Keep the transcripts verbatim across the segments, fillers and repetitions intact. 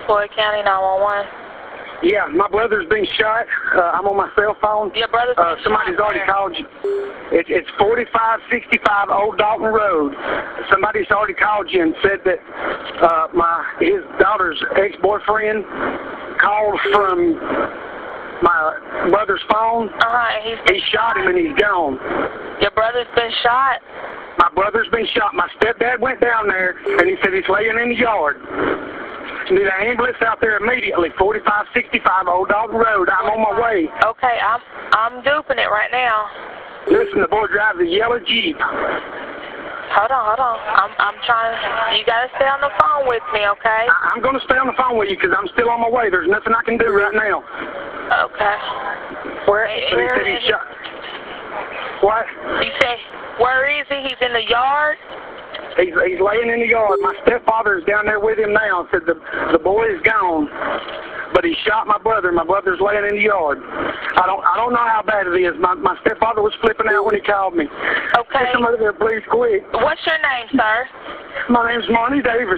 Floyd County nine one one. Yeah, my brother's been shot. Uh, I'm on my cell phone. Your brother's uh, been Somebody's shot already where? called you. It, it's forty-five sixty-five Old Dalton Road. Somebody's already called you and said that uh, my his daughter's ex-boyfriend called from my brother's phone. Uh-huh, he's He shot him and he's gone. Your brother's been shot? My brother's been shot. My stepdad went down there and he said he's laying in the yard. Need an ambulance out there immediately. forty-five sixty-five Old Dalton Road. I'm on my way. Okay, I'm I'm duping it right now. Listen, the boy drives a yellow Jeep. Hold on, hold on. I'm I'm trying. You gotta stay on the phone with me, okay? I, I'm gonna stay on the phone with you because I'm still on my way. There's nothing I can do right now. Okay. Where? But he where said is he's shot. What? he? He said, where is he? He's in the yard. He's, he's laying in the yard. My stepfather's down there with him now. Said the the boy is gone, but he shot my brother. My brother's laying in the yard. I don't I don't know how bad it is. My my stepfather was flipping out when he called me. Okay. Get somebody there, please, quick. What's your name, sir? My name's Marty Davis.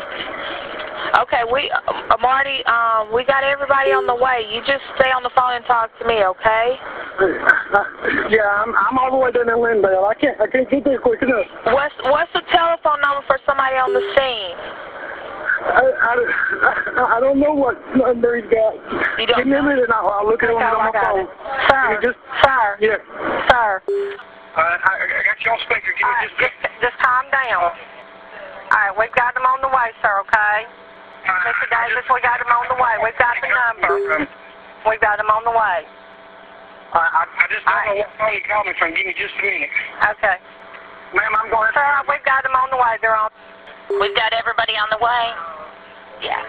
Okay, we, uh, Marty, um, we got everybody on the way. You just stay on the phone and talk to me, okay? Uh, yeah, I'm I'm all the way down in Lindale. I can't I can't get there quick enough. What's what's the telephone number for somebody on the scene? I, I, I don't know what number he's got. You don't Give me a minute and I'll, I'll look at it Okay, on I my got phone. it. Sir, You just, sir, yeah. sir. Uh, I, I got you on speaker. Give All me right, just a just, just calm down. All right, we've got them on the way, sir, okay? Mister Davis, we got them on the way. We've got the number. We've got them on the way. Uh, I, I just don't know what phone you called me from. Give me just a minute. Okay. Ma'am, I'm going to... Sir, we've got them on the way. They're on. We've got everybody on the way. Yeah.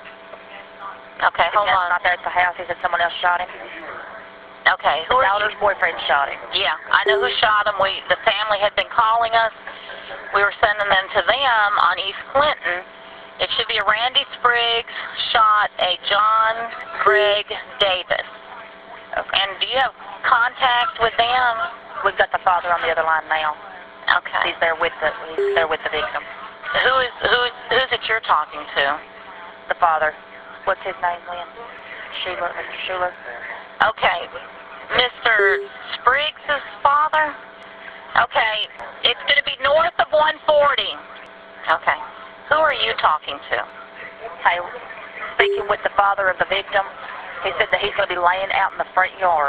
Okay, hold on. Not there at the house. He said someone else shot him. Okay. Who the daughter's boyfriend shot him. Yeah, I know who shot him. We, the family had been calling us. We were sending them to them on East Clinton. It should be a Randy Spriggs shot a John Greg Davis. Okay. And do you have contact with them? We've got the father on the other line now. Okay. He's there with the he's there with the victim. Who is who is who's it you're talking to? The father. What's his name, Lynn? Schuler, Mister Schuler. Okay. Mister Spriggs' father? Okay. It's going to be north of one forty. Okay. Who are you talking to? Hey, speaking with the father of the victim. He said that he's going to be laying out in the front yard.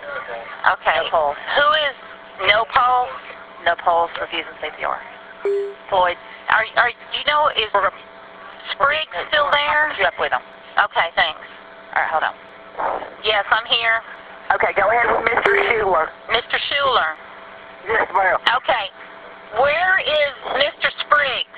Okay. No pulse. Who is no pulse? No pulse, refusing C P R. Floyd, are are you know is Spriggs still there? You up with him? Okay, thanks. All right, hold on. Yes, I'm here. Okay, go ahead with Mister Schuler. Mister Schuler. Yes, ma'am. Okay. Where is Mister Spriggs?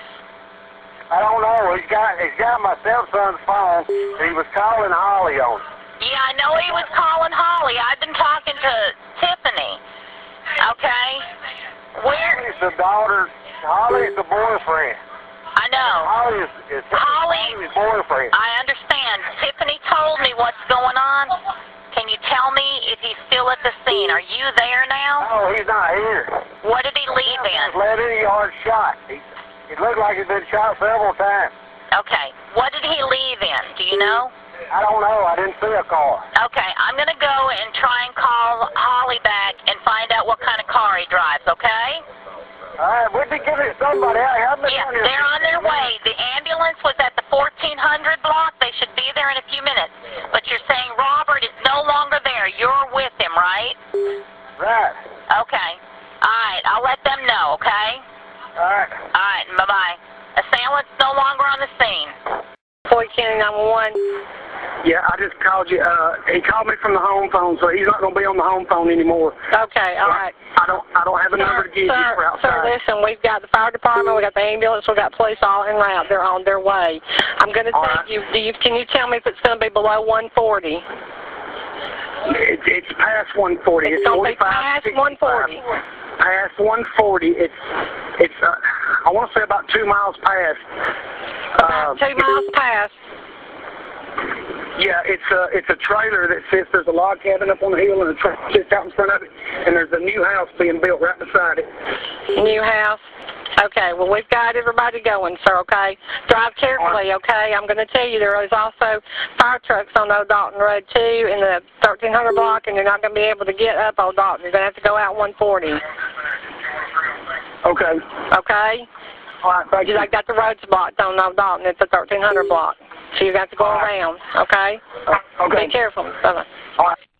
I don't know. He's got he's got my stepson's phone. He was calling Holly on it. Yeah, I know he was calling Holly. I've been talking to Tiffany. Okay? Where? Holly's the daughter. Holly's the boyfriend. I know. Holly is, is Holly, Holly's boyfriend. I understand. Tiffany told me what's going on. Can you tell me if he's still at the scene? Are you there now? No, he's not here. What did he leave in? He's led in the yard shot. He, it looked like he'd been shot several times. Okay. What did he leave in? Do you know? I don't know. I didn't see a car. Okay. I'm going to go and try and call Holly back and find out what kind of car he drives, okay? All right, we'll be giving somebody out. I've been Yeah, on here. they're on their way. The ambulance was at the fourteen hundred block. They should be there in a few minutes. But you're saying Robert is no longer there. You're with him, right? Right. Okay. All right. I'll let them know, okay? All right. All right. Bye-bye. Assailant's no longer on the scene. Floyd County nine one one. Yeah, I just called you. Uh, he called me from the home phone, so he's not going to be on the home phone anymore. Okay, all right. I don't, I don't have a Sir, number to give sir, you for outside. Sir, listen, we've got the fire department, we've got the ambulance, we've got police all en route. They're on their way. I'm going to All take right. you, do you, can you tell me if it's going to be below one forty? It, it's past one forty. It's, It's going to be forty-five, past one forty. Past one forty. It's, it's. Uh, I want to say about two miles past. About Uh, two miles past. Yeah, it's a, it's a trailer that sits, there's a log cabin up on the hill and a trailer sits out in front of it, and there's a new house being built right beside it. New house? Okay, well, we've got everybody going, sir, okay? Drive carefully, okay? I'm going to tell you there is also fire trucks on Old Dalton Road, too, in the thirteen hundred block, and you're not going to be able to get up Old Dalton. You're going to have to go out one forty. Okay. Okay? All right, thank you. I got the roads blocked on Old Dalton. It's a thirteen hundred block. So you got to go around, okay? Okay. Be careful. Bye-bye. All right.